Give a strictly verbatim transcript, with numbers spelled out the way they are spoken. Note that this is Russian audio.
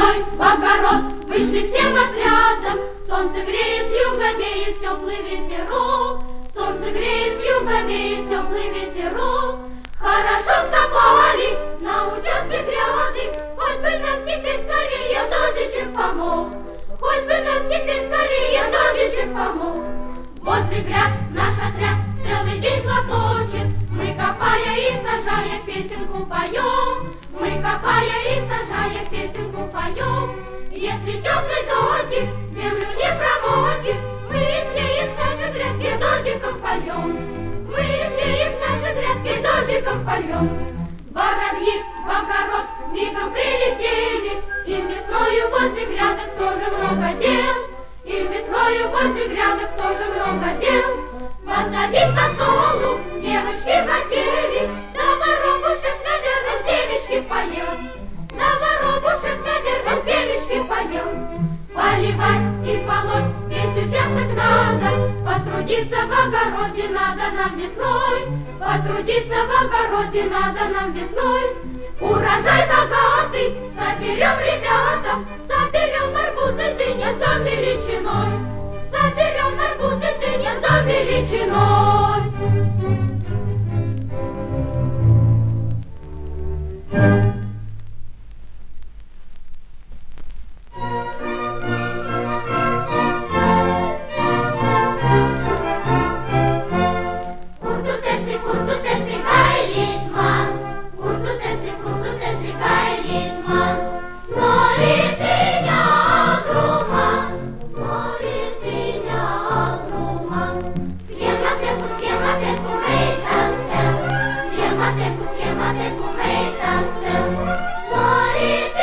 весной в огород вышли всем отрядом. Солнце греет, с юга веет теплый ветерок. Солнце греет, с юга веет теплый ветерок. Хорошо вскопали на участке гряды, хоть бы нам теперь скорее дождичек помог. Хоть бы нам теперь скорее дождичек помог. Возле гряд наш отряд целый день хлопочет. Мы, копая и сажая, песенку поем. Мы, копая и сажая, песенку поем. Если теплый дождик землю не промочит, мы имеем в нашей грядке дождиком поем. Мы имеем в нашей грядке дождиком поем. Воробьи в огород мигом прилетели, им весною возле грядок тоже много дел. Им весною возле грядок тоже много дел. Посадить по столу девочки хотели, да воробушек, наверное, семечки поел. Да воробушек, наверное, семечки поел. Поливать и полоть весь участок надо, потрудиться в огороде надо нам весной. Потрудиться в огороде надо нам весной. Урожай богатый соберем, ребята, соберем арбузы, дыня за величиной. Соберем арбузы, дыня за величиной. Mate, mate, mate, mate, mate, mate, mate,